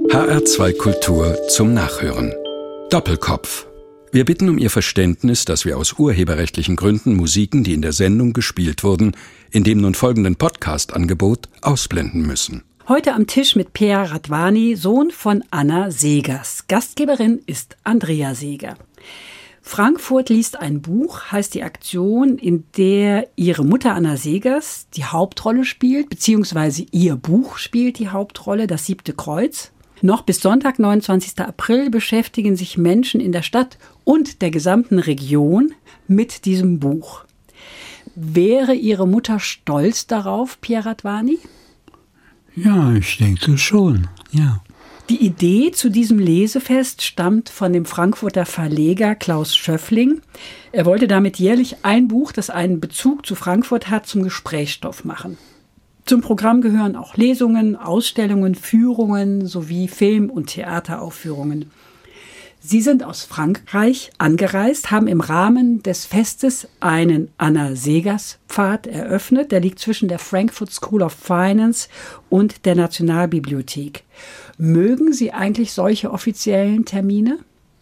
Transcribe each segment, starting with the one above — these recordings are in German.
HR2 Kultur zum Nachhören. Doppelkopf. Wir bitten um Ihr Verständnis, dass wir aus urheberrechtlichen Gründen Musiken, die in der Sendung gespielt wurden, in dem nun folgenden Podcast-Angebot ausblenden müssen. Heute am Tisch mit Per Radwani, Sohn von Anna Segers. Gastgeberin ist Andrea Seeger. Frankfurt liest ein Buch, heißt die Aktion, in der ihre Mutter Anna Segers die Hauptrolle spielt, beziehungsweise ihr Buch spielt die Hauptrolle, das 7. Kreuz. Noch bis Sonntag, 29. April, beschäftigen sich Menschen in der Stadt und der gesamten Region mit diesem Buch. Wäre Ihre Mutter stolz darauf, Per Radwani? Ja, ich denke schon, ja. Die Idee zu diesem Lesefest stammt von dem Frankfurter Verleger Klaus Schöffling. Er wollte damit jährlich ein Buch, das einen Bezug zu Frankfurt hat, zum Gesprächsstoff machen. Zum Programm gehören auch Lesungen, Ausstellungen, Führungen sowie Film- und Theateraufführungen. Sie sind aus Frankreich angereist, haben im Rahmen des Festes einen Anna-Segers-Pfad eröffnet. Der liegt zwischen der Frankfurt School of Finance und der Nationalbibliothek. Mögen Sie eigentlich solche offiziellen Termine?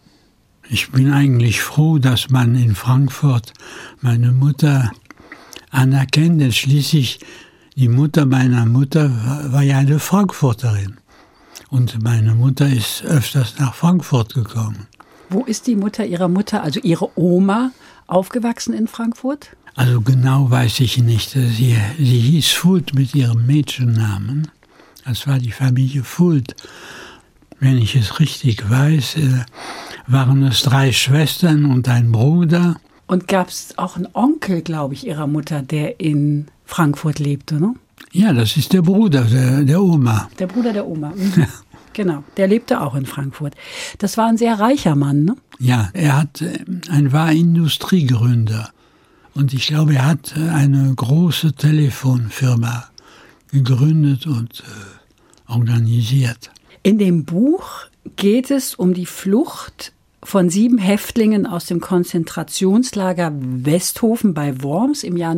Ich bin eigentlich froh, dass man in Frankfurt meine Mutter anerkennt, denn schließlich die Mutter meiner Mutter war ja eine Frankfurterin. Und meine Mutter ist öfters nach Frankfurt gekommen. Wo ist die Mutter Ihrer Mutter, also Ihre Oma, aufgewachsen in Frankfurt? Also genau weiß ich nicht. Sie hieß Fuld mit ihrem Mädchennamen. Das war die Familie Fuld. Wenn ich es richtig weiß, waren es 3 Schwestern und ein Bruder. Und gab es auch einen Onkel, glaube ich, Ihrer Mutter, der in Frankfurt lebte, ne? Ja, das ist der Bruder der Oma. Der Bruder der Oma, genau. Der lebte auch in Frankfurt. Das war ein sehr reicher Mann, ne? Ja, er war Industriegründer. Und ich glaube, er hat eine große Telefonfirma gegründet und organisiert. In dem Buch geht es um die Flucht von 7 Häftlingen aus dem Konzentrationslager Westhofen bei Worms im Jahr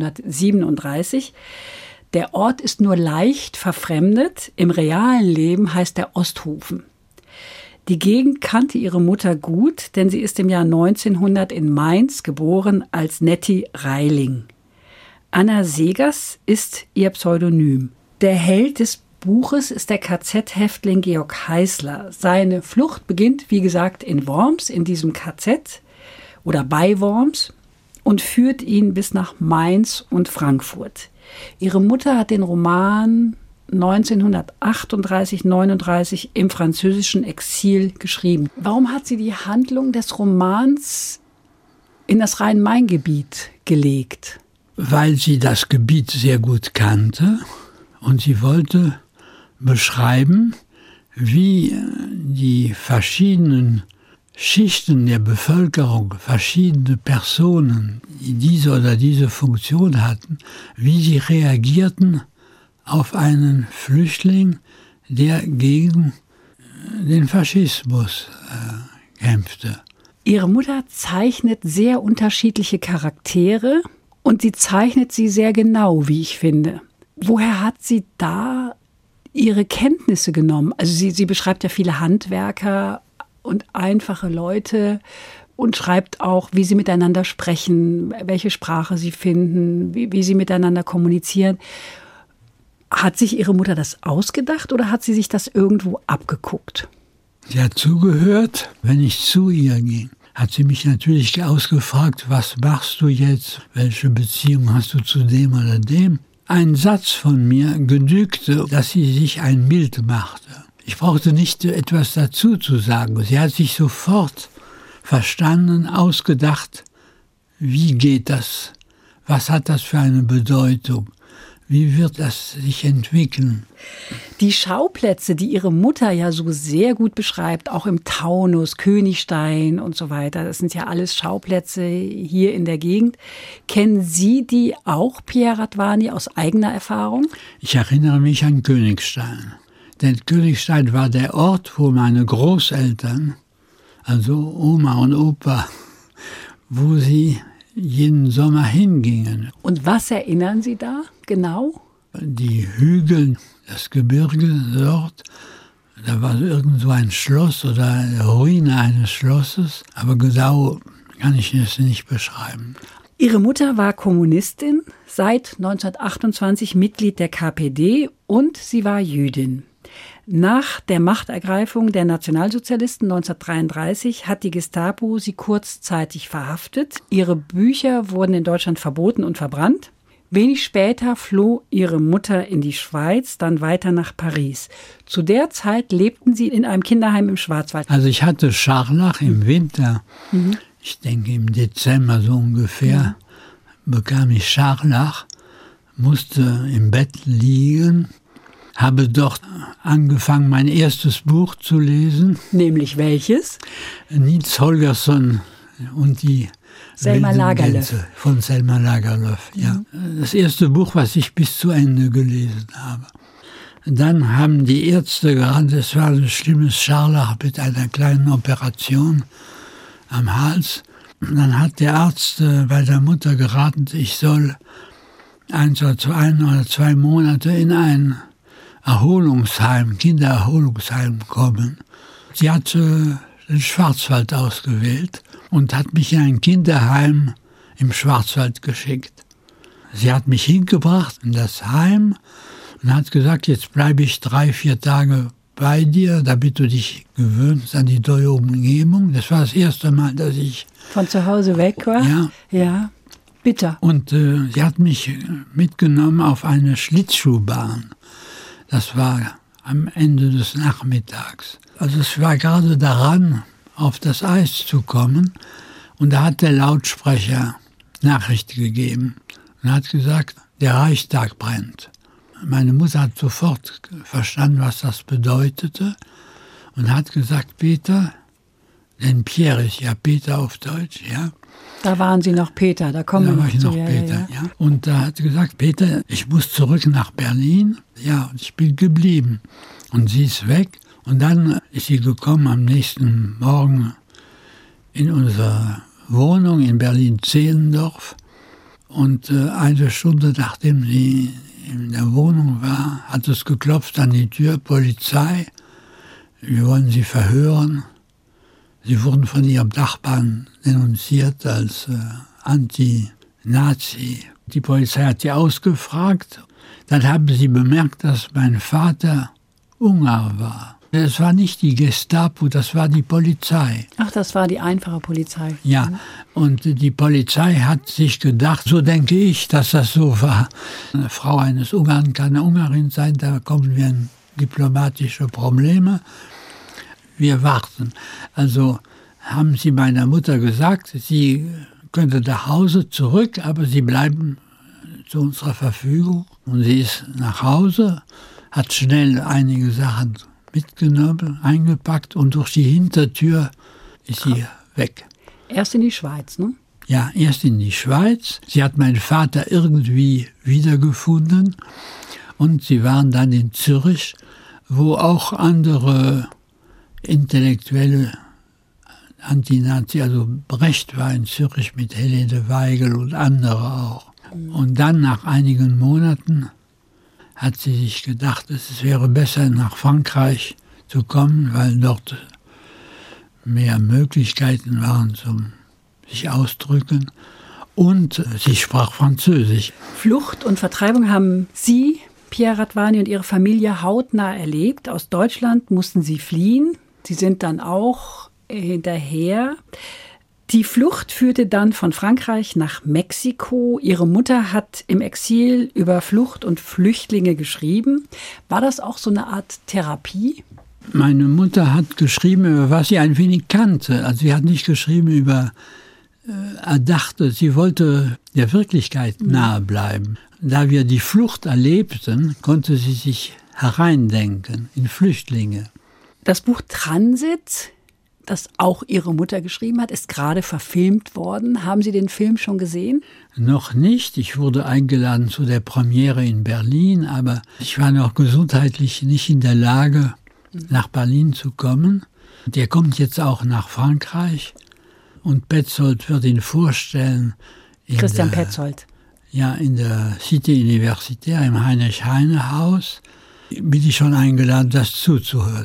1937. Der Ort ist nur leicht verfremdet. Im realen Leben heißt er Osthofen. Die Gegend kannte ihre Mutter gut, denn sie ist im Jahr 1900 in Mainz geboren als Nettie Reiling. Anna Segers ist ihr Pseudonym. Der Held des Buches ist der KZ-Häftling Georg Heißler. Seine Flucht beginnt, wie gesagt, in Worms, in diesem KZ oder bei Worms und führt ihn bis nach Mainz und Frankfurt. Ihre Mutter hat den Roman 1938, 39 im französischen Exil geschrieben. Warum hat sie die Handlung des Romans in das Rhein-Main-Gebiet gelegt? Weil sie das Gebiet sehr gut kannte und sie wollte beschreiben, wie die verschiedenen Schichten der Bevölkerung, verschiedene Personen, die diese oder diese Funktion hatten, wie sie reagierten auf einen Flüchtling, der gegen den Faschismus kämpfte. Ihre Mutter zeichnet sehr unterschiedliche Charaktere und sie zeichnet sie sehr genau, wie ich finde. Woher hat sie da ihre Kenntnisse genommen? Also sie beschreibt ja viele Handwerker und einfache Leute und schreibt auch, wie sie miteinander sprechen, welche Sprache sie finden, wie sie miteinander kommunizieren. Hat sich Ihre Mutter das ausgedacht oder hat sie sich das irgendwo abgeguckt? Sie hat zugehört, wenn ich zu ihr ging. Hat sie mich natürlich ausgefragt, was machst du jetzt? Welche Beziehung hast du zu dem oder dem? Ein Satz von mir genügte, dass sie sich ein Bild machte. Ich brauchte nicht etwas dazu zu sagen. Sie hat sich sofort verstanden, ausgedacht, wie geht das? Was hat das für eine Bedeutung? Wie wird das sich entwickeln? Die Schauplätze, die Ihre Mutter ja so sehr gut beschreibt, auch im Taunus, Königstein und so weiter, das sind ja alles Schauplätze hier in der Gegend. Kennen Sie die auch, Per Radwani, aus eigener Erfahrung? Ich erinnere mich an Königstein. Denn Königstein war der Ort, wo meine Großeltern, also Oma und Opa, wo sie jeden Sommer hingingen. Und was erinnern Sie da genau? Die Hügel, das Gebirge dort, Da war irgend so ein Schloss oder eine Ruine eines Schlosses, aber genau kann ich es nicht beschreiben. Ihre Mutter war Kommunistin, seit 1928 Mitglied der KPD und sie war Jüdin. Nach der Machtergreifung der Nationalsozialisten 1933 hat die Gestapo sie kurzzeitig verhaftet. Ihre Bücher wurden in Deutschland verboten und verbrannt. Wenig später floh ihre Mutter in die Schweiz, dann weiter nach Paris. Zu der Zeit lebten sie in einem Kinderheim im Schwarzwald. Also ich hatte Scharlach im Winter. Ich denke im Dezember so ungefähr bekam ich Scharlach, musste im Bett liegen, habe dort angefangen, mein erstes Buch zu lesen. Nämlich welches? Nils Holgersson und die Selma Lagerlöf. Von Selma Lagerlöf, ja. Das erste Buch, was ich bis zu Ende gelesen habe. Dann haben die Ärzte gerade, es war ein schlimmes Scharlach mit einer kleinen Operation am Hals. Dann hat der Arzt bei der Mutter geraten, ich soll 1 oder 2 Monate in ein Erholungsheim, Kindererholungsheim kommen. Sie hat den Schwarzwald ausgewählt und hat mich in ein Kinderheim im Schwarzwald geschickt. Sie hat mich hingebracht in das Heim und hat gesagt, jetzt bleibe ich 3-4 Tage bei dir, damit du dich gewöhnst an die neue Umgebung. Das war das erste Mal, dass ich von zu Hause weg war? Ja. Ja, bitter. Und sie hat mich mitgenommen auf eine Schlittschuhbahn. Das war am Ende des Nachmittags. Also es war gerade daran, auf das Eis zu kommen. Und da hat der Lautsprecher Nachricht gegeben und hat gesagt, der Reichstag brennt. Meine Mutter hat sofort verstanden, was das bedeutete und hat gesagt, Peter, denn Pierre ist ja Peter auf Deutsch, ja. Da waren Sie noch Peter, da kommen wir noch zu. Da war ich noch Peter, ja. Und da hat sie gesagt, Peter, ich muss zurück nach Berlin. Ja, und ich bin geblieben. Und sie ist weg. Und dann ist sie gekommen am nächsten Morgen in unsere Wohnung in Berlin-Zehlendorf. Und 1 Stunde nachdem sie in der Wohnung war, hat es geklopft an die Tür, Polizei. Wir wollen Sie verhören. Sie wurden von ihrem Nachbarn denunziert als Anti-Nazi. Die Polizei hat sie ausgefragt. Dann haben sie bemerkt, dass mein Vater Ungar war. Das war nicht die Gestapo, das war die Polizei. Ach, das war die einfache Polizei. Ja, und die Polizei hat sich gedacht, so denke ich, dass das so war. Eine Frau eines Ungarn kann eine Ungarin sein, da kommen wir in diplomatische Probleme. Wir warten. Also haben sie meiner Mutter gesagt, sie könnte nach Hause zurück, aber sie bleiben zu unserer Verfügung. Und sie ist nach Hause, hat schnell einige Sachen mitgenommen, eingepackt und durch die Hintertür ist sie weg. Erst in die Schweiz, ne? Ja, erst in die Schweiz. Sie hat meinen Vater irgendwie wiedergefunden und sie waren dann in Zürich, wo auch andere Intellektuelle Anti-Nazi, also Brecht war in Zürich mit Helene Weigel und andere auch. Und dann nach einigen Monaten hat sie sich gedacht, es wäre besser nach Frankreich zu kommen, weil dort mehr Möglichkeiten waren zum sich ausdrücken. Und sie sprach Französisch. Flucht und Vertreibung haben Sie, Pierre Radwany, und Ihre Familie hautnah erlebt. Aus Deutschland mussten Sie fliehen. Sie sind dann auch hinterher. Die Flucht führte dann von Frankreich nach Mexiko. Ihre Mutter hat im Exil über Flucht und Flüchtlinge geschrieben. War das auch so eine Art Therapie? Meine Mutter hat geschrieben, über was sie ein wenig kannte. Also sie hat nicht geschrieben über Erdachte. Sie wollte der Wirklichkeit nahe bleiben. Da wir die Flucht erlebten, konnte sie sich hereindenken in Flüchtlinge. Das Buch Transit, das auch Ihre Mutter geschrieben hat, ist gerade verfilmt worden. Haben Sie den Film schon gesehen? Noch nicht. Ich wurde eingeladen zu der Premiere in Berlin, aber ich war noch gesundheitlich nicht in der Lage, nach Berlin zu kommen. Der kommt jetzt auch nach Frankreich und Petzold wird ihn vorstellen. Christian Petzold. Ja, in der Cité Universitaire im Heinrich-Heine-Haus bin ich schon eingeladen, das zuzuhören.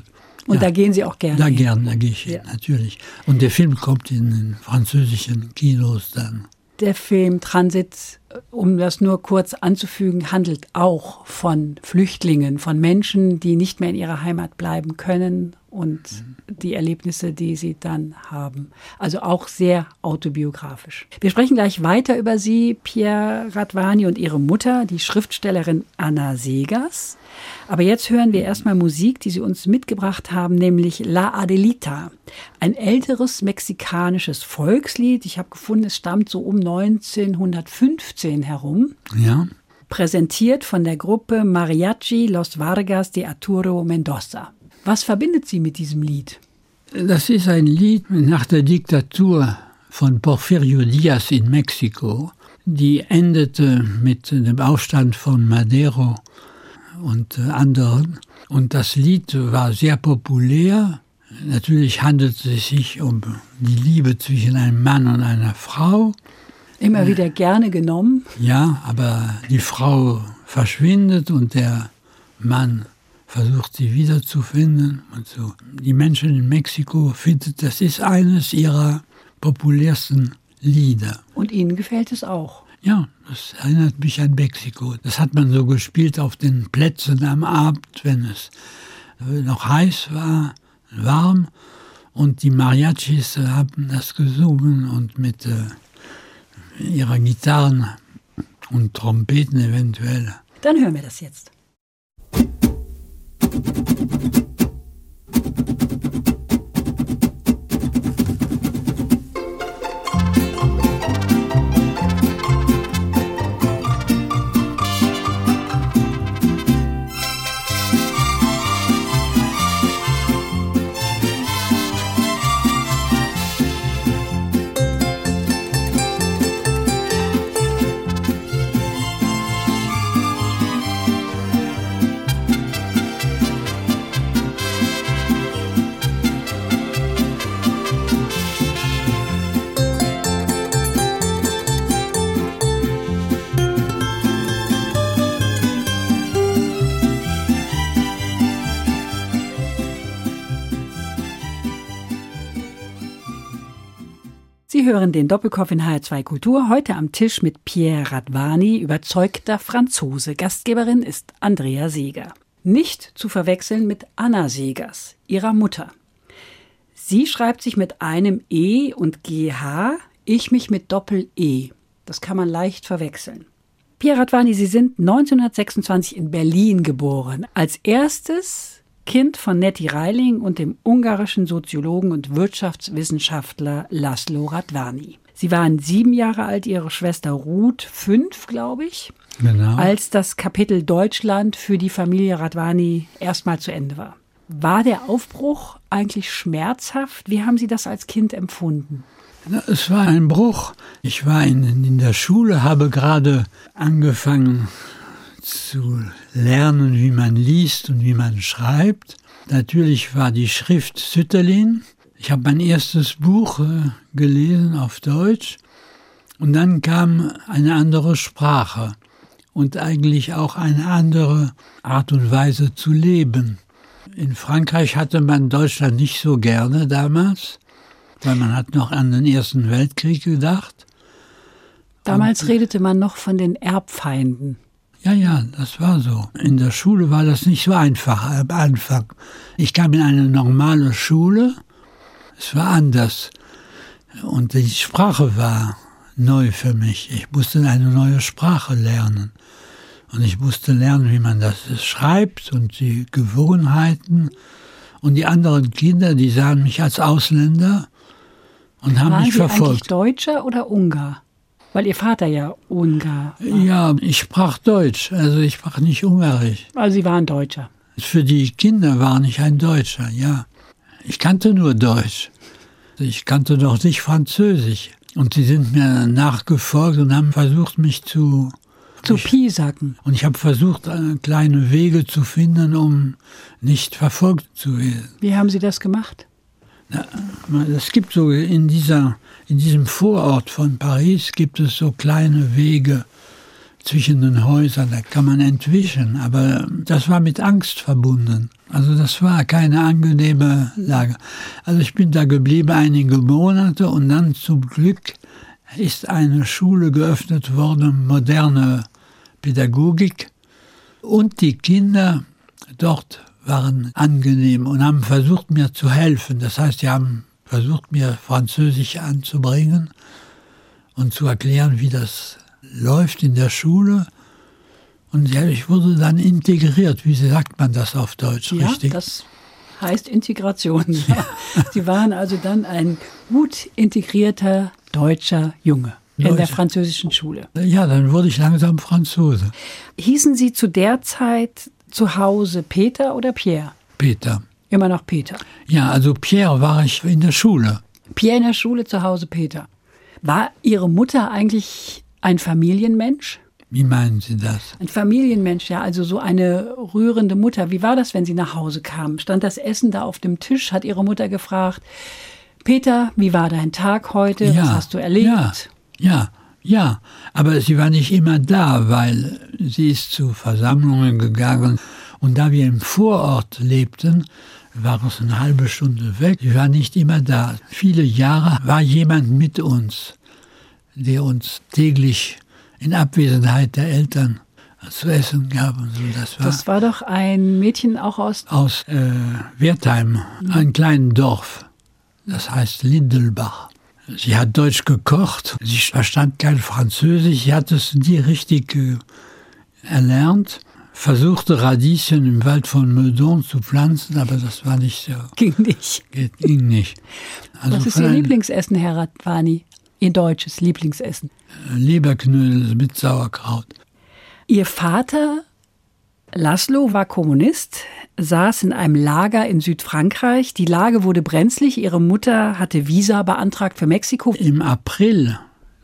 Und da gehen Sie auch gerne da hin? Gern, da gehe ich hin, natürlich. Und der Film kommt in den französischen Kinos dann. Der Film Transit, um das nur kurz anzufügen, handelt auch von Flüchtlingen, von Menschen, die nicht mehr in ihrer Heimat bleiben können und die Erlebnisse, die sie dann haben. Also auch sehr autobiografisch. Wir sprechen gleich weiter über Sie, Pierre Radvani, und Ihre Mutter, die Schriftstellerin Anna Seghers. Aber jetzt hören wir erstmal Musik, die Sie uns mitgebracht haben, nämlich La Adelita. Ein älteres mexikanisches Volkslied. Ich habe gefunden, es stammt so um 1915 herum. Ja. Präsentiert von der Gruppe Mariachi Los Vargas de Arturo Mendoza. Was verbindet Sie mit diesem Lied? Das ist ein Lied nach der Diktatur von Porfirio Díaz in Mexiko. Die endete mit dem Aufstand von Madero und anderen. Und das Lied war sehr populär. Natürlich handelt es sich um die Liebe zwischen einem Mann und einer Frau. Immer wieder gerne genommen. Ja, aber die Frau verschwindet und der Mann versucht sie wiederzufinden. Und so. Die Menschen in Mexiko finden, das ist eines ihrer populärsten Lieder. Und Ihnen gefällt es auch? Ja, das erinnert mich an Mexiko. Das hat man so gespielt auf den Plätzen am Abend, wenn es noch heiß war, warm. Und die Mariachis haben das gesungen und mit ihrer Gitarren und Trompeten eventuell. Dann hören wir das jetzt. Sie hören den Doppelkopf in HR2 Kultur, heute am Tisch mit Pierre Radvani, überzeugter Franzose. Gastgeberin ist Andrea Seeger. Nicht zu verwechseln mit Anna Seghers, ihrer Mutter. Sie schreibt sich mit einem E und GH, ich mich mit Doppel-E. Das kann man leicht verwechseln. Pierre Radvani, Sie sind 1926 in Berlin geboren. Als erstes Kind von Nettie Reiling und dem ungarischen Soziologen und Wirtschaftswissenschaftler Laszlo Radvani. Sie waren 7 Jahre alt, ihre Schwester Ruth 5, glaube ich, Genau. als das Kapitel Deutschland für die Familie Radvani erstmal zu Ende war. War der Aufbruch eigentlich schmerzhaft? Wie haben Sie das als Kind empfunden? Es war ein Bruch. Ich war in der Schule, habe gerade angefangen zu lernen, wie man liest und wie man schreibt. Natürlich war die Schrift Sütterlin. Ich habe mein erstes Buch gelesen auf Deutsch und dann kam eine andere Sprache und eigentlich auch eine andere Art und Weise zu leben. In Frankreich hatte man Deutschland nicht so gerne damals, weil man hat noch an den Ersten Weltkrieg gedacht. Damals redete man noch von den Erbfeinden. Ja, das war so. In der Schule war das nicht so einfach am Anfang. Ich kam in eine normale Schule, es war anders. Und die Sprache war neu für mich. Ich musste eine neue Sprache lernen. Und ich musste lernen, wie man das schreibt und die Gewohnheiten. Und die anderen Kinder, die sahen mich als Ausländer und haben mich verfolgt. Waren Sie eigentlich Deutscher oder Ungar? Weil Ihr Vater ja Ungar war. Ja, ich sprach Deutsch, also ich sprach nicht Ungarisch. Also Sie waren Deutscher. Für die Kinder war ich ein Deutscher, ja. Ich kannte nur Deutsch. Ich kannte noch nicht Französisch. Und sie sind mir nachgefolgt und haben versucht, mich zu piesacken. Und ich habe versucht, kleine Wege zu finden, um nicht verfolgt zu werden. Wie haben Sie das gemacht? Es gibt so in diesem Vorort von Paris gibt es so kleine Wege, zwischen den Häusern, da kann man entwischen, aber das war mit Angst verbunden. Also das war keine angenehme Lage. Also ich bin da geblieben einige Monate und dann zum Glück ist eine Schule geöffnet worden, moderne Pädagogik. Und die Kinder dort waren angenehm und haben versucht, mir zu helfen. Das heißt, sie haben versucht, mir Französisch anzubringen und zu erklären, wie das läuft in der Schule. Und ja, ich wurde dann integriert. Wie sagt man das auf Deutsch, richtig? Ja, das heißt Integration. Ja. Sie waren also dann ein gut integrierter deutscher Junge in der französischen Schule. Ja, dann wurde ich langsam Franzose. Hießen Sie zu der Zeit zu Hause Peter oder Pierre? Peter. Immer noch Peter. Ja, also Pierre war ich in der Schule. Pierre in der Schule, zu Hause Peter. War Ihre Mutter eigentlich ein Familienmensch? Wie meinen Sie das? Ein Familienmensch, ja, also so eine rührende Mutter. Wie war das, wenn Sie nach Hause kamen? Stand das Essen da auf dem Tisch? Hat Ihre Mutter gefragt, Peter, wie war dein Tag heute? Ja, was hast du erlebt? Ja, aber sie war nicht immer da, weil sie ist zu Versammlungen gegangen. Und da wir im Vorort lebten, war es eine halbe Stunde weg. Sie war nicht immer da. Viele Jahre war jemand mit uns, der uns täglich in Abwesenheit der Eltern zu essen gab. Und so. Das war doch ein Mädchen auch aus Wertheim, ein kleines Dorf. Das heißt Lindelbach. Sie hat Deutsch gekocht, sie verstand kein Französisch, sie hat es nie richtig erlernt. Versuchte Radieschen im Wald von Meudon zu pflanzen, aber das war nicht so. Ging nicht. Ging nicht. Also was ist Ihr Lieblingsessen, Herr Radvani? Ihr deutsches Lieblingsessen? Leberknödel mit Sauerkraut. Ihr Vater, Laszlo, war Kommunist, saß in einem Lager in Südfrankreich. Die Lage wurde brenzlig. Ihre Mutter hatte Visa beantragt für Mexiko. Im April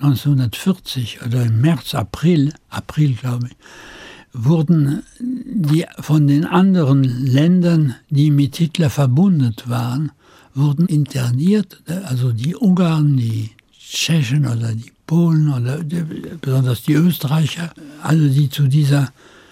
1940 oder im März, April glaube ich, wurden die von den anderen Ländern, die mit Hitler verbunden waren, wurden interniert. Also die Ungarn, die Tschechen oder die Polen oder besonders die Österreicher, alle, die zu diesem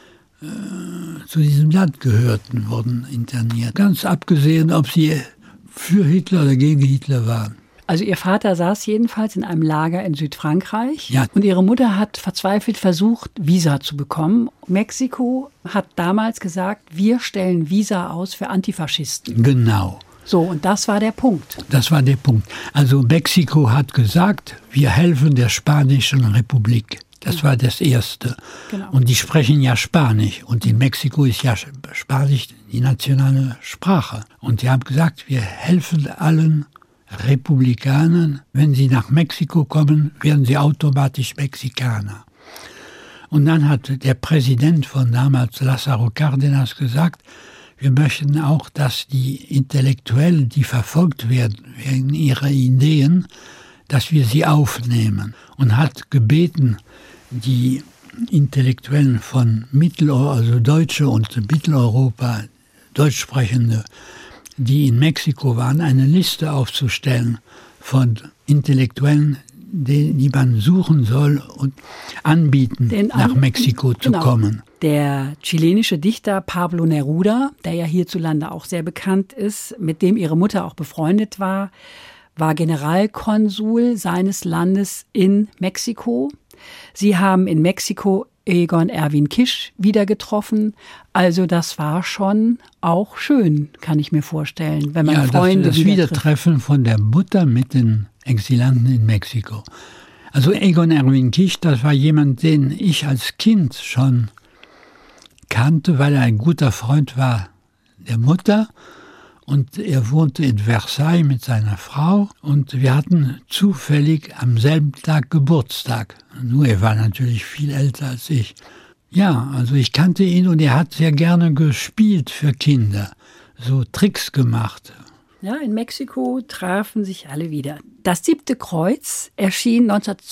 Land gehörten, wurden interniert. Ganz abgesehen, ob sie für Hitler oder gegen Hitler waren. Also Ihr Vater saß jedenfalls in einem Lager in Südfrankreich. Ja. Und Ihre Mutter hat verzweifelt versucht, Visa zu bekommen. Mexiko hat damals gesagt, wir stellen Visa aus für Antifaschisten. Genau. So, und das war der Punkt. Das war der Punkt. Also Mexiko hat gesagt, wir helfen der Spanischen Republik. Das war das Erste. Genau. Und die sprechen ja Spanisch. Und in Mexiko ist ja Spanisch die nationale Sprache. Und die haben gesagt, wir helfen allen Republikanern. Wenn sie nach Mexiko kommen, werden sie automatisch Mexikaner. Und dann hat der Präsident von damals, Lázaro Cárdenas, gesagt, wir möchten auch, dass die Intellektuellen, die verfolgt werden wegen ihrer Ideen, dass wir sie aufnehmen. Und hat gebeten, die Intellektuellen von also Deutsche und Mitteleuropa, Deutschsprechende, die in Mexiko waren, eine Liste aufzustellen von Intellektuellen, die man suchen soll und anbieten, nach Mexiko zu kommen. Der chilenische Dichter Pablo Neruda, der ja hierzulande auch sehr bekannt ist, mit dem ihre Mutter auch befreundet war, war Generalkonsul seines Landes in Mexiko. Sie haben in Mexiko Egon Erwin Kisch wieder getroffen. Also das war schon auch schön, kann ich mir vorstellen, wenn man Freunde das Wiedertreffen von der Mutter mit den Exilanten in Mexiko. Also Egon Erwin Kisch, das war jemand, den ich als Kind schon kannte, weil er ein guter Freund war der Mutter. Und er wohnte in Versailles mit seiner Frau und wir hatten zufällig am selben Tag Geburtstag. Nur er war natürlich viel älter als ich. Ja, also ich kannte ihn und er hat sehr gerne gespielt für Kinder, so Tricks gemacht. Ja, in Mexiko trafen sich alle wieder. Das 7. Kreuz erschien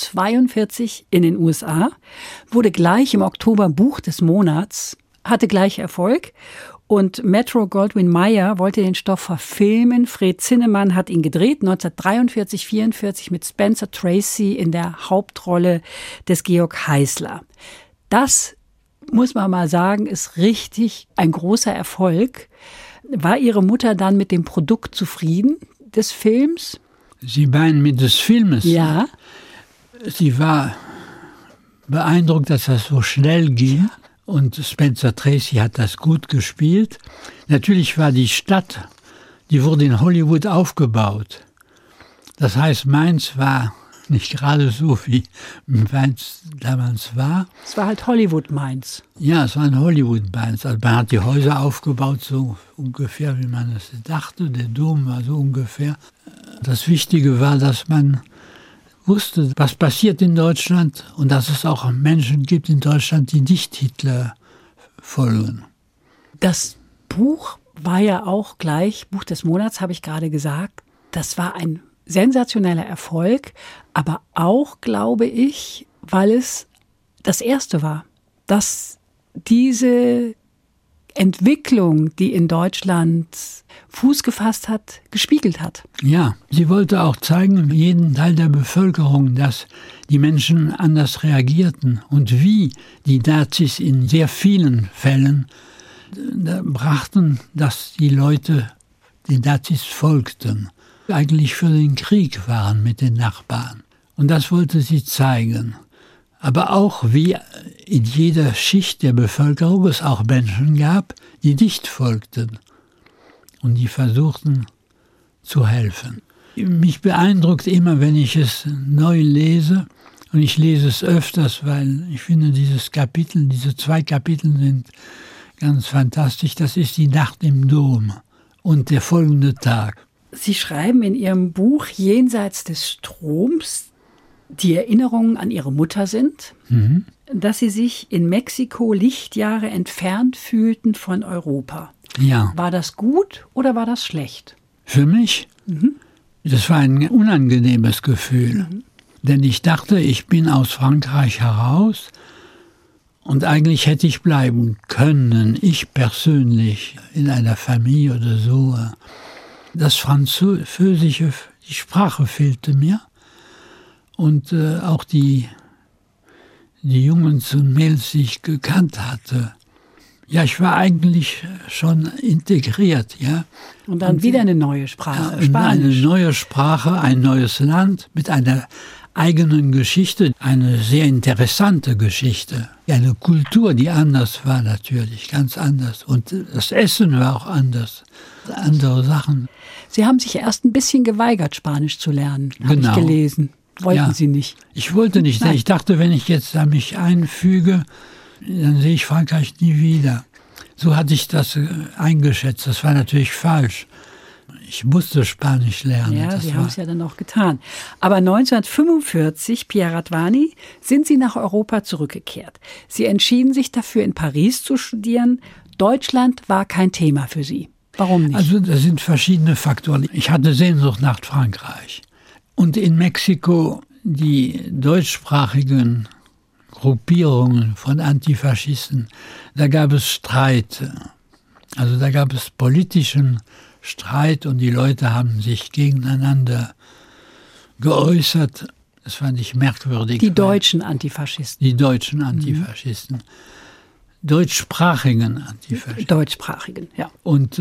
1942 in den USA, wurde gleich im Oktober Buch des Monats, hatte gleich Erfolg. Und Metro-Goldwyn-Mayer wollte den Stoff verfilmen. Fred Zinnemann hat ihn gedreht, 1943, 1944 mit Spencer Tracy in der Hauptrolle des Georg Heißler. Das, muss man mal sagen, ist richtig ein großer Erfolg. War Ihre Mutter dann mit dem Produkt zufrieden des Films? Sie meinen mit des Filmes? Ja. Sie war beeindruckt, dass das so schnell ging. Und Spencer Tracy hat das gut gespielt. Natürlich war die Stadt, die wurde in Hollywood aufgebaut. Das heißt, Mainz war nicht gerade so, wie Mainz damals war. Es war halt Hollywood-Mainz. Ja, es war ein Hollywood-Mainz. Also man hat die Häuser aufgebaut, so ungefähr, wie man es dachte. Der Dom war so ungefähr. Das Wichtige war, dass man wusste, was passiert in Deutschland und dass es auch Menschen gibt in Deutschland, die nicht Hitler folgen. Das Buch war ja auch gleich, Buch des Monats, habe ich gerade gesagt. Das war ein sensationeller Erfolg, aber auch, glaube ich, weil es das erste war, dass diese Entwicklung, die in Deutschland Fuß gefasst hat, gespiegelt hat. Ja, sie wollte auch zeigen, jeden Teil der Bevölkerung, dass die Menschen anders reagierten und wie die Nazis in sehr vielen Fällen brachten, dass die Leute den Nazis folgten, eigentlich für den Krieg waren mit den Nachbarn. Und das wollte sie zeigen. Aber auch, wie in jeder Schicht der Bevölkerung es auch Menschen gab, die nicht folgten und die versuchten zu helfen. Mich beeindruckt immer, wenn ich es neu lese, und ich lese es öfters, weil ich finde, diese 2 Kapitel sind ganz fantastisch. Das ist die Nacht im Dom und der folgende Tag. Sie schreiben in Ihrem Buch Jenseits des Stroms, die Erinnerungen an Ihre Mutter sind, dass Sie sich in Mexiko Lichtjahre entfernt fühlten von Europa. Ja. War das gut oder war das schlecht? Für mich? Das war ein unangenehmes Gefühl. Denn ich dachte, ich bin aus Frankreich heraus und eigentlich hätte ich bleiben können, ich persönlich, in einer Familie oder so. Das Französische, die Sprache fehlte mir. Und auch die Jungs und Mädels, die ich gekannt hatte. Ja, ich war eigentlich schon integriert, ja. Und dann wieder eine neue Sprache, Spanisch. Eine neue Sprache, ein neues Land mit einer eigenen Geschichte, eine sehr interessante Geschichte. Eine Kultur, die anders war natürlich, ganz anders. Und das Essen war auch anders, andere Sachen. Sie haben sich erst ein bisschen geweigert, Spanisch zu lernen, habe ich gelesen. Wollten Sie nicht? Ich wollte nicht. Nein. Ich dachte, wenn ich jetzt da mich einfüge, dann sehe ich Frankreich nie wieder. So hatte ich das eingeschätzt. Das war natürlich falsch. Ich musste Spanisch lernen. Ja, Sie haben es ja dann auch getan. Aber 1945, Pierre Radvani, sind Sie nach Europa zurückgekehrt. Sie entschieden sich dafür, in Paris zu studieren. Deutschland war kein Thema für Sie. Warum nicht? Also das sind verschiedene Faktoren. Ich hatte Sehnsucht nach Frankreich. Und in Mexiko die deutschsprachigen Gruppierungen von Antifaschisten, da gab es Streit. Also da gab es politischen Streit und die Leute haben sich gegeneinander geäußert. Das fand ich merkwürdig. Die deutschen Antifaschisten. Die deutschen Antifaschisten. Deutschsprachigen Antifaschisten. Deutschsprachigen, ja. Und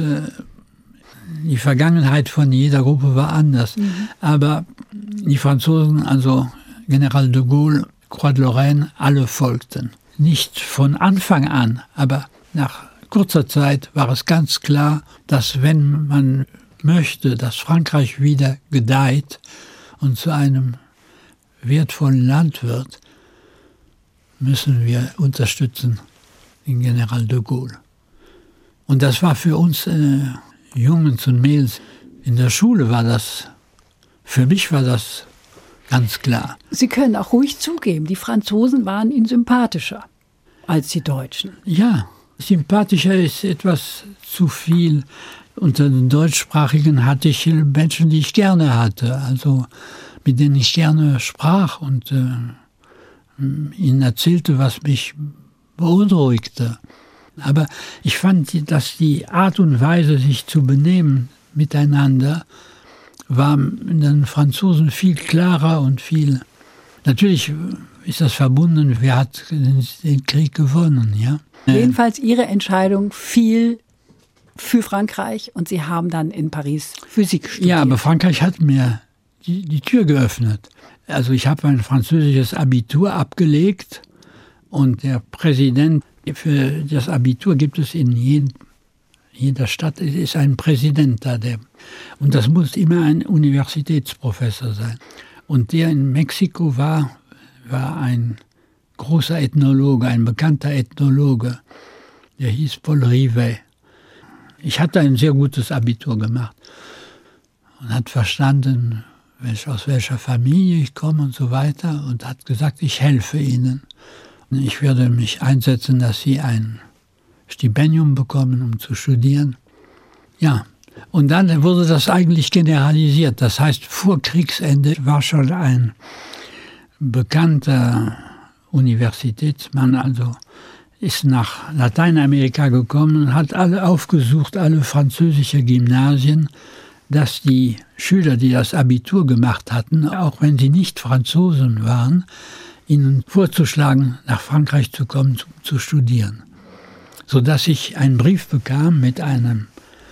die Vergangenheit von jeder Gruppe war anders. Aber die Franzosen, also General de Gaulle, Croix de Lorraine, alle folgten. Nicht von Anfang an, aber nach kurzer Zeit war es ganz klar, dass wenn man möchte, dass Frankreich wieder gedeiht und zu einem wertvollen Land wird, müssen wir unterstützen den General de Gaulle. Und das war für uns Jungs und Mädels in der Schule für mich war das ganz klar. Sie können auch ruhig zugeben, die Franzosen waren Ihnen sympathischer als die Deutschen. Ja, sympathischer ist etwas zu viel. Unter den Deutschsprachigen hatte ich Menschen, die ich gerne hatte, also mit denen ich gerne sprach und ihnen erzählte, was mich beunruhigte. Aber ich fand, dass die Art und Weise, sich zu benehmen miteinander, war in den Franzosen viel klarer und viel... Natürlich ist das verbunden, wer hat den Krieg gewonnen, ja? Jedenfalls Ihre Entscheidung fiel für Frankreich und Sie haben dann in Paris Physik studiert. Ja, aber Frankreich hat mir die Tür geöffnet. Also ich habe ein französisches Abitur abgelegt und der Präsident für das Abitur gibt es in jeder Stadt ist ein Präsident da, und das muss immer ein Universitätsprofessor sein. Und der in Mexiko war ein großer Ethnologe, ein bekannter Ethnologe, der hieß Paul Rivet. Ich hatte ein sehr gutes Abitur gemacht und hat verstanden, aus welcher Familie ich komme und so weiter, und hat gesagt, ich helfe Ihnen. Und ich werde mich einsetzen, dass Sie ein Stipendium bekommen, um zu studieren. Ja, und dann wurde das eigentlich generalisiert. Das heißt, vor Kriegsende war schon ein bekannter Universitätsmann, also ist nach Lateinamerika gekommen und hat alle aufgesucht, alle französische Gymnasien, dass die Schüler, die das Abitur gemacht hatten, auch wenn sie nicht Franzosen waren, ihnen vorzuschlagen, nach Frankreich zu kommen, zu studieren. Sodass ich einen Brief bekam mit einem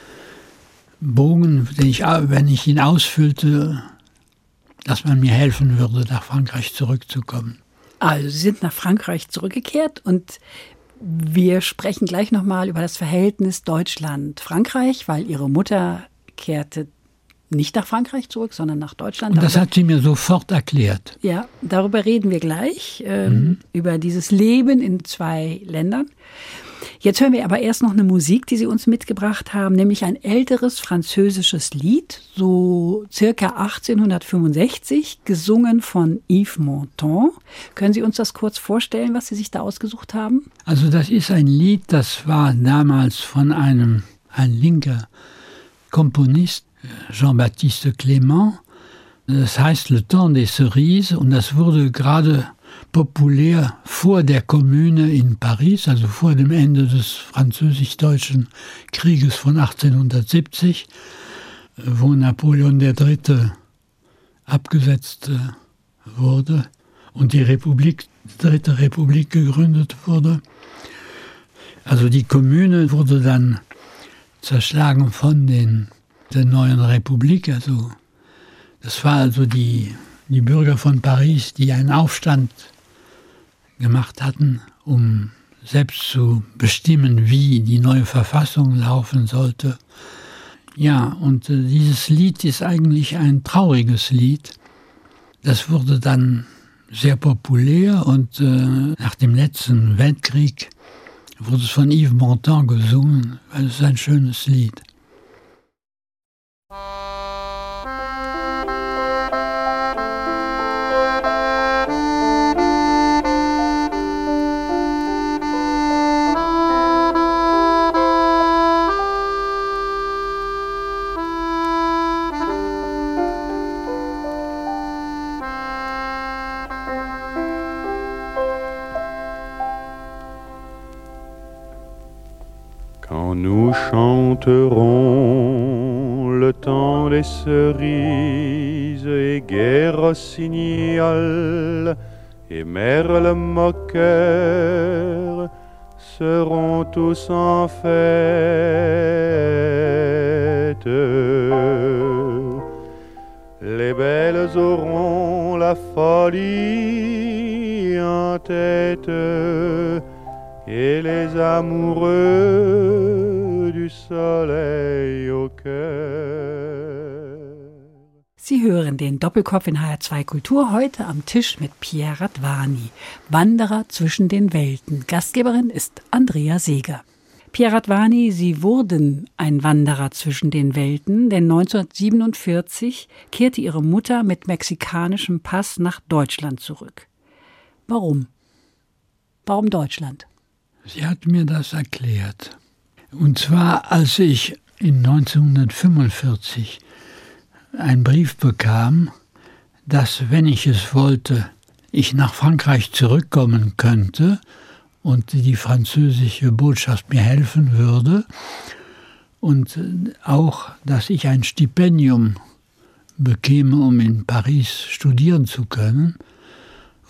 Bogen, den ich, wenn ich ihn ausfüllte, dass man mir helfen würde, nach Frankreich zurückzukommen. Also Sie sind nach Frankreich zurückgekehrt und wir sprechen gleich nochmal über das Verhältnis Deutschland-Frankreich, weil Ihre Mutter kehrte nicht nach Frankreich zurück, sondern nach Deutschland. Und das hat sie mir sofort erklärt. Ja, darüber reden wir gleich, über dieses Leben in 2 Ländern. Jetzt hören wir aber erst noch eine Musik, die Sie uns mitgebracht haben, nämlich ein älteres französisches Lied, so circa 1865, gesungen von Yves Montand. Können Sie uns das kurz vorstellen, was Sie sich da ausgesucht haben? Also das ist ein Lied, das war damals von ein linker Komponist, Jean-Baptiste Clément. Das heißt Le Temps des Cerises, und das wurde gerade populär vor der Kommune in Paris, also vor dem Ende des französisch-deutschen Krieges von 1870, wo Napoleon III. Abgesetzt wurde und die Dritte Republik gegründet wurde. Also die Kommune wurde dann zerschlagen von der neuen Republik. Also das war also die Bürger von Paris, die einen Aufstand gemacht hatten, um selbst zu bestimmen, wie die neue Verfassung laufen sollte. Ja, und dieses Lied ist eigentlich ein trauriges Lied. Das wurde dann sehr populär und nach dem letzten Weltkrieg wurde es von Yves Montand gesungen, weil es ein schönes Lied. Quand nous chanterons le temps des cerises et Gai Rossignol et Merle moqueur seront tous en fête. Les belles auront la folie en tête et les amoureux du soleil au cœur. Sie hören den Doppelkopf in HR2 Kultur, heute am Tisch mit Pierre Radwany, Wanderer zwischen den Welten. Gastgeberin ist Andrea Seeger. Pierre Radwany, Sie wurden ein Wanderer zwischen den Welten, denn 1947 kehrte Ihre Mutter mit mexikanischem Pass nach Deutschland zurück. Warum? Warum Deutschland? Sie hat mir das erklärt. Und zwar, als ich in 1945 einen Brief bekam, dass, wenn ich es wollte, ich nach Frankreich zurückkommen könnte und die französische Botschaft mir helfen würde und auch, dass ich ein Stipendium bekäme, um in Paris studieren zu können,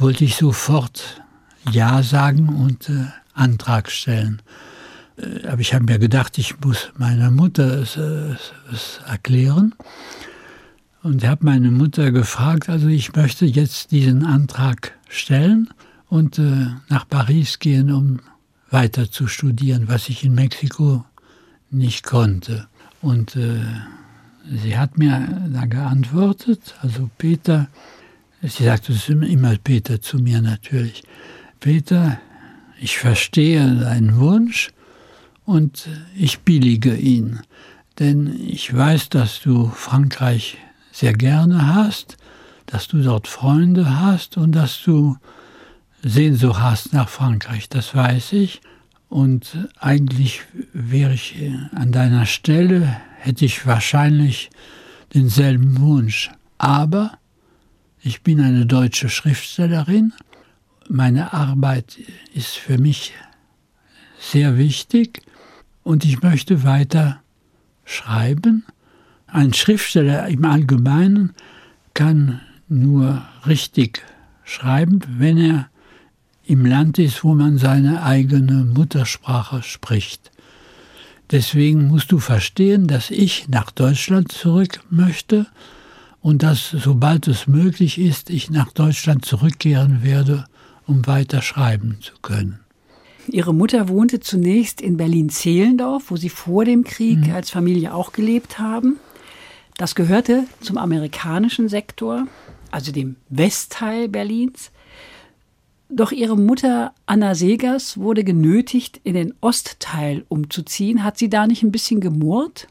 wollte ich sofort Ja sagen und Antrag stellen. Aber ich habe mir gedacht, ich muss meiner Mutter es erklären. Und habe meine Mutter gefragt, also ich möchte jetzt diesen Antrag stellen und nach Paris gehen, um weiter zu studieren, was ich in Mexiko nicht konnte. Und sie hat mir da geantwortet, also Peter, sie sagte es immer Peter zu mir natürlich, Peter, ich verstehe deinen Wunsch und ich billige ihn, denn ich weiß, dass du Frankreich sehr gerne hast, dass du dort Freunde hast und dass du Sehnsucht hast nach Frankreich, das weiß ich. Und eigentlich wäre ich an deiner Stelle, hätte ich wahrscheinlich denselben Wunsch. Aber ich bin eine deutsche Schriftstellerin. Meine Arbeit ist für mich sehr wichtig und ich möchte weiter schreiben. Ein Schriftsteller im Allgemeinen kann nur richtig schreiben, wenn er im Land ist, wo man seine eigene Muttersprache spricht. Deswegen musst du verstehen, dass ich nach Deutschland zurück möchte und dass, sobald es möglich ist, ich nach Deutschland zurückkehren werde, um weiter schreiben zu können. Ihre Mutter wohnte zunächst in Berlin-Zehlendorf, wo Sie vor dem Krieg als Familie auch gelebt haben. Das gehörte zum amerikanischen Sektor, also dem Westteil Berlins. Doch ihre Mutter Anna Seghers wurde genötigt, in den Ostteil umzuziehen. Hat sie da nicht ein bisschen gemurrt?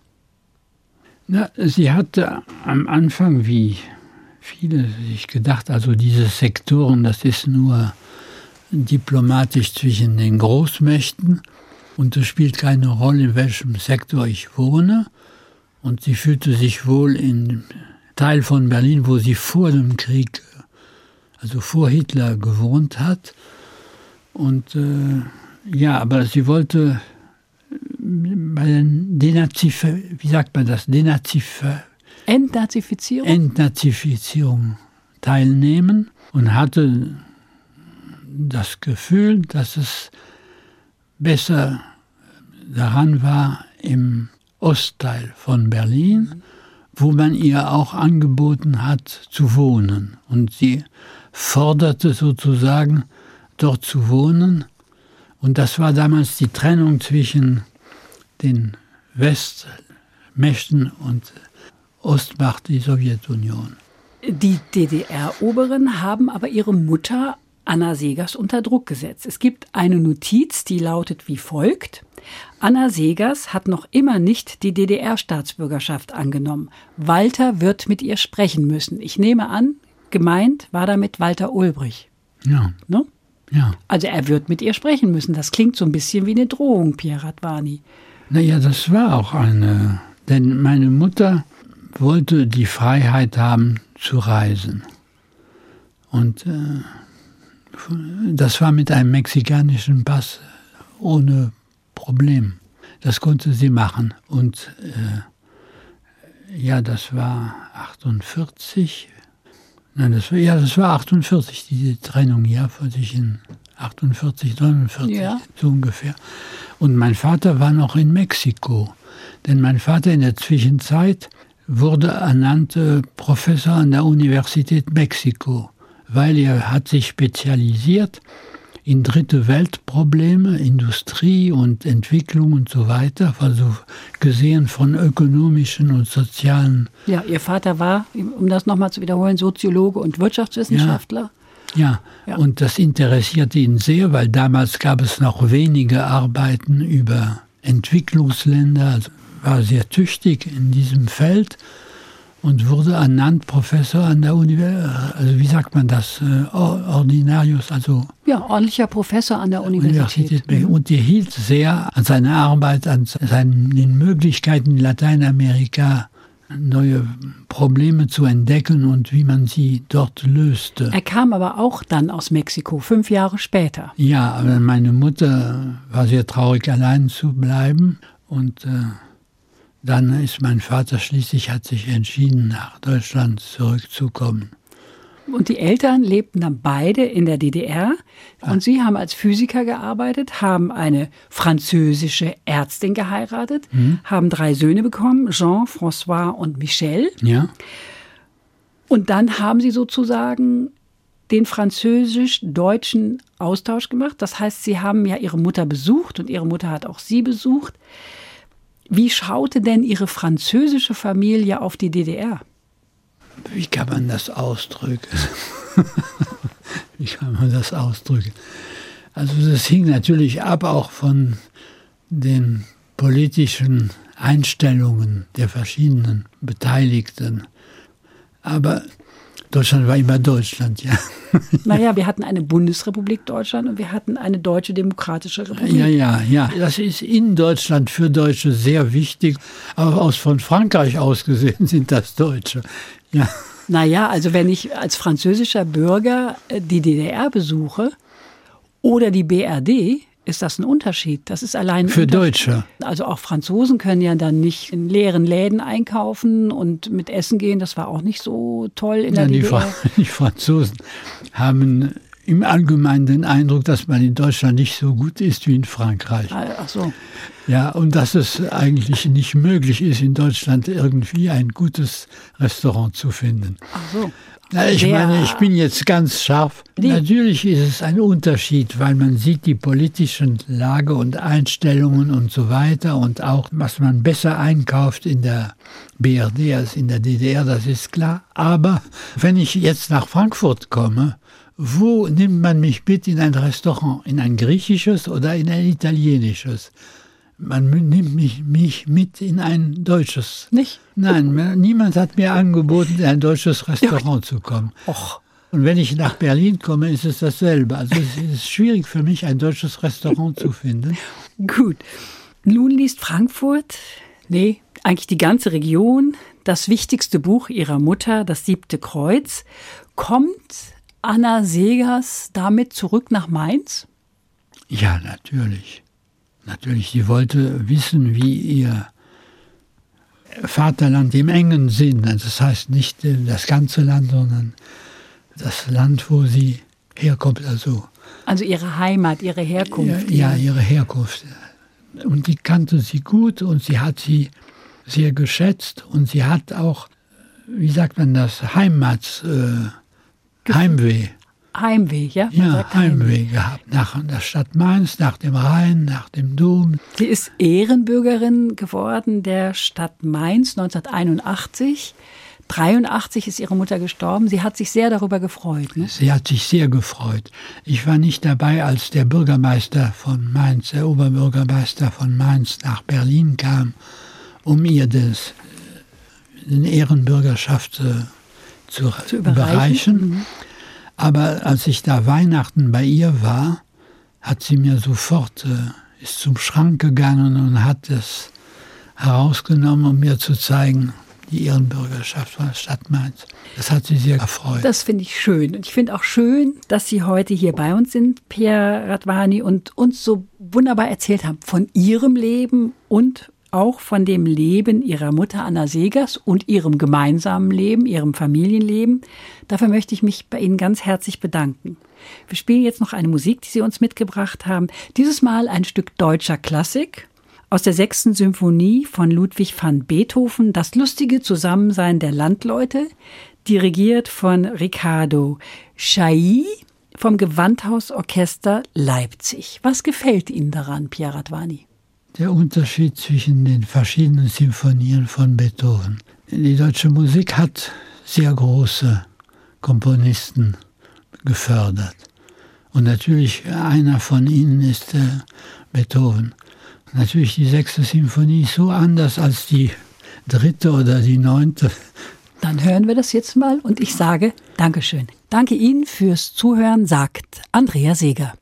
Na, sie hatte am Anfang, wie viele sich gedacht, also diese Sektoren, das ist nur diplomatisch zwischen den Großmächten und es spielt keine Rolle, in welchem Sektor ich wohne. Und sie fühlte sich wohl im Teil von Berlin, wo sie vor dem Krieg, also vor Hitler, gewohnt hat. Und aber sie wollte bei den Entnazifizierung teilnehmen und hatte das Gefühl, dass es besser daran war im Ostteil von Berlin, wo man ihr auch angeboten hat zu wohnen. Und sie forderte sozusagen, dort zu wohnen. Und das war damals die Trennung zwischen den Westmächten und Ostmacht, die Sowjetunion. Die DDR-Oberen haben aber ihre Mutter Anna Seghers unter Druck gesetzt. Es gibt eine Notiz, die lautet wie folgt: Anna Seghers hat noch immer nicht die DDR-Staatsbürgerschaft angenommen. Walter wird mit ihr sprechen müssen. Ich nehme an, gemeint war damit Walter Ulbricht. Ja. Ne? Ja. Also er wird mit ihr sprechen müssen. Das klingt so ein bisschen wie eine Drohung, Pierre Radwany. Naja, das war auch eine. Denn meine Mutter wollte die Freiheit haben zu reisen. Und das war mit einem mexikanischen Pass ohne Problem. Das konnte sie machen. Und das war 48. Nein, das war 48, diese Trennung, zwischen 48, 49, so ungefähr. Und mein Vater war noch in Mexiko. Denn mein Vater in der Zwischenzeit wurde ernannt Professor an der Universität Mexiko, weil er hat sich spezialisiert in dritte Weltprobleme, Industrie und Entwicklung und so weiter, also gesehen von ökonomischen und sozialen. Ja, Ihr Vater war, um das nochmal zu wiederholen, Soziologe und Wirtschaftswissenschaftler. Ja, und das interessierte ihn sehr, weil damals gab es noch wenige Arbeiten über Entwicklungsländer, also war sehr tüchtig in diesem Feld und wurde ernannt Professor an der Universität, also wie sagt man das, Ordinarius, also... Ja, ordentlicher Professor an der Universität. Und er hielt sehr an seiner Arbeit, an den Möglichkeiten in Lateinamerika, neue Probleme zu entdecken und wie man sie dort löste. Er kam aber auch dann aus Mexiko, 5 Jahre später. Ja, aber meine Mutter war sehr traurig, allein zu bleiben und... Dann ist mein Vater schließlich, hat sich entschieden, nach Deutschland zurückzukommen. Und die Eltern lebten dann beide in der DDR. Und sie haben als Physiker gearbeitet, haben eine französische Ärztin geheiratet, haben 3 Söhne bekommen, Jean, François und Michel. Ja. Und dann haben sie sozusagen den französisch-deutschen Austausch gemacht. Das heißt, sie haben ja ihre Mutter besucht und ihre Mutter hat auch sie besucht. Wie schaute denn ihre französische Familie auf die DDR? Wie kann man das ausdrücken? Also das hing natürlich ab auch von den politischen Einstellungen der verschiedenen Beteiligten. Aber Deutschland war immer Deutschland, ja. Naja, wir hatten eine Bundesrepublik Deutschland und wir hatten eine Deutsche Demokratische Republik. Ja. Das ist in Deutschland für Deutsche sehr wichtig. Aber von Frankreich aus gesehen sind das Deutsche. Ja. Naja, also wenn ich als französischer Bürger die DDR besuche oder die BRD, ist das ein Unterschied. Das ist allein für Deutsche. Also auch Franzosen können ja dann nicht in leeren Läden einkaufen und mit Essen gehen. Das war auch nicht so toll in der DDR. Die Franzosen haben im Allgemeinen den Eindruck, dass man in Deutschland nicht so gut ist wie in Frankreich. Ach so. Ja, und dass es eigentlich nicht möglich ist, in Deutschland irgendwie ein gutes Restaurant zu finden. Ach so. Na, ich bin jetzt ganz scharf. Natürlich ist es ein Unterschied, weil man sieht die politischen Lage und Einstellungen und so weiter und auch, was man besser einkauft in der BRD als in der DDR, das ist klar. Aber wenn ich jetzt nach Frankfurt komme, wo nimmt man mich mit in ein Restaurant? In ein griechisches oder in ein italienisches? Man nimmt mich mit in ein deutsches. Nicht? Nein, niemand hat mir angeboten, in ein deutsches Restaurant zu kommen. Och. Und wenn ich nach Berlin komme, ist es dasselbe. Also es ist schwierig für mich, ein deutsches Restaurant zu finden. Gut. Nun liest Frankfurt, eigentlich die ganze Region, das wichtigste Buch ihrer Mutter, das 7. Kreuz. Kommt Anna Seghers damit zurück nach Mainz? Ja, natürlich. Natürlich, sie wollte wissen, wie ihr Vaterland im engen Sinn, also das heißt nicht das ganze Land, sondern das Land, wo sie herkommt. Also ihre Heimat, ihre Herkunft. Ja, ihre Herkunft. Und die kannte sie gut und sie hat sie sehr geschätzt und sie hat auch, wie sagt man das, Heimweh. Heimweh, ja? Ja, Heimweh gehabt. Nach der Stadt Mainz, nach dem Rhein, nach dem Dom. Sie ist Ehrenbürgerin geworden der Stadt Mainz 1981. 1983 ist ihre Mutter gestorben. Sie hat sich sehr darüber gefreut. Ne? Sie hat sich sehr gefreut. Ich war nicht dabei, als der Bürgermeister von Mainz, der Oberbürgermeister von Mainz nach Berlin kam, um ihr den Ehrenbürgerschaft zu überreichen. Aber als ich da Weihnachten bei ihr war, hat sie mir sofort, ist zum Schrank gegangen und hat es herausgenommen, um mir zu zeigen, die Ehrenbürgerschaft von der Stadt Mainz. Das hat sie sehr erfreut. Das finde ich schön. Und ich finde auch schön, dass Sie heute hier bei uns sind, Pierre Radwany, und uns so wunderbar erzählt haben von Ihrem Leben und auch von dem Leben Ihrer Mutter Anna Seghers und Ihrem gemeinsamen Leben, Ihrem Familienleben. Dafür möchte ich mich bei Ihnen ganz herzlich bedanken. Wir spielen jetzt noch eine Musik, die Sie uns mitgebracht haben. Dieses Mal ein Stück deutscher Klassik aus der 6. Symphonie von Ludwig van Beethoven, das lustige Zusammensein der Landleute, dirigiert von Riccardo Chailly vom Gewandhausorchester Leipzig. Was gefällt Ihnen daran, Pierre Radwany? Der Unterschied zwischen den verschiedenen Symphonien von Beethoven. Die deutsche Musik hat sehr große Komponisten gefördert. Und natürlich einer von ihnen ist Beethoven. Natürlich die 6. Symphonie ist so anders als die 3. oder die 9. Dann hören wir das jetzt mal und ich sage Dankeschön. Danke Ihnen fürs Zuhören, sagt Andrea Seeger.